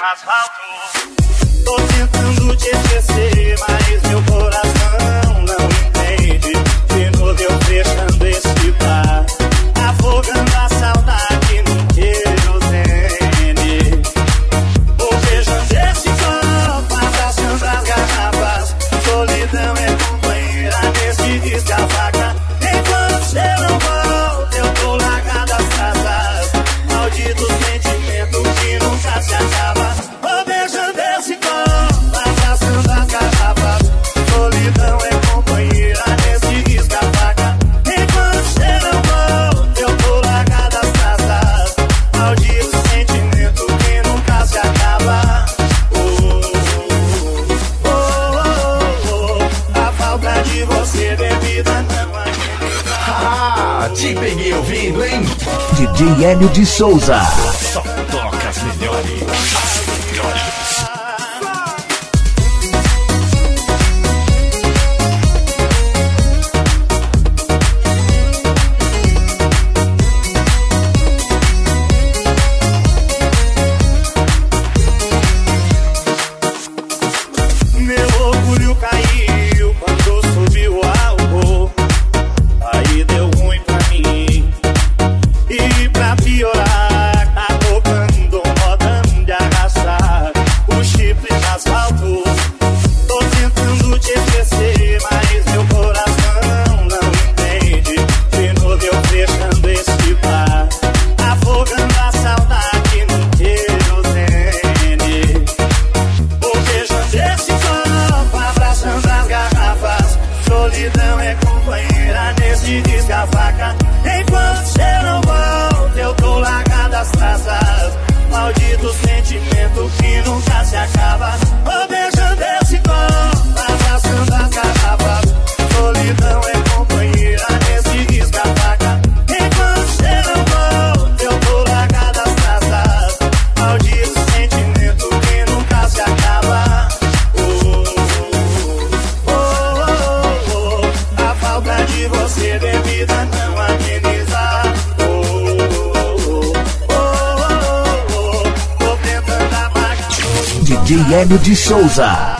asfalto. Tô tentando te esquecer, mas meu coração não entende. De novo eu fechando esse bar, afogando a saudade no querosene. Vou beijando esse copo, abraçando as garrafas. Solidão é companheira nesse descavaca. Enquanto você não volta, eu tô largado as traças. Maldito sentimento que nunca se acaba. Vou beijando esse copo, abraçando as garrafas. Solidão é companheira nesse descavaca. Enquanto você não volta, eu tô largado as traças. Maldito sentimento que nunca se acaba. A falta de você bebida não ameniza. Ah, te peguei ouvindo, hein? DJ Hélio de Souza. Só toca as melhores. As melhores. Meu orgulho caiu quando subiu o álcool. Aí deu ruim pra mim. E pra piorar, tá tocando modão de arrastar o chifre de asfalto. Tô tentando te esquecer, mas meu coração não entende. De novo eu fechando esse bar, afogando a saudade no querosene. Vou beijando esse copo, abraçando as garrafas. Solidão é companheira nesse descavaca. Enquanto você não volta, eu tô largado as traças. Maldito sentimento que nunca se acaba. Vou beijando esse copo, abraçando as garrafas. Solidão é companheira nesse descavaca. Enquanto você não volta, eu tô largado as traças. Maldito sentimento que nunca se acaba. A falta de você bebida não ameniza. Tô tentando apagar. DJ Hélio de Souza.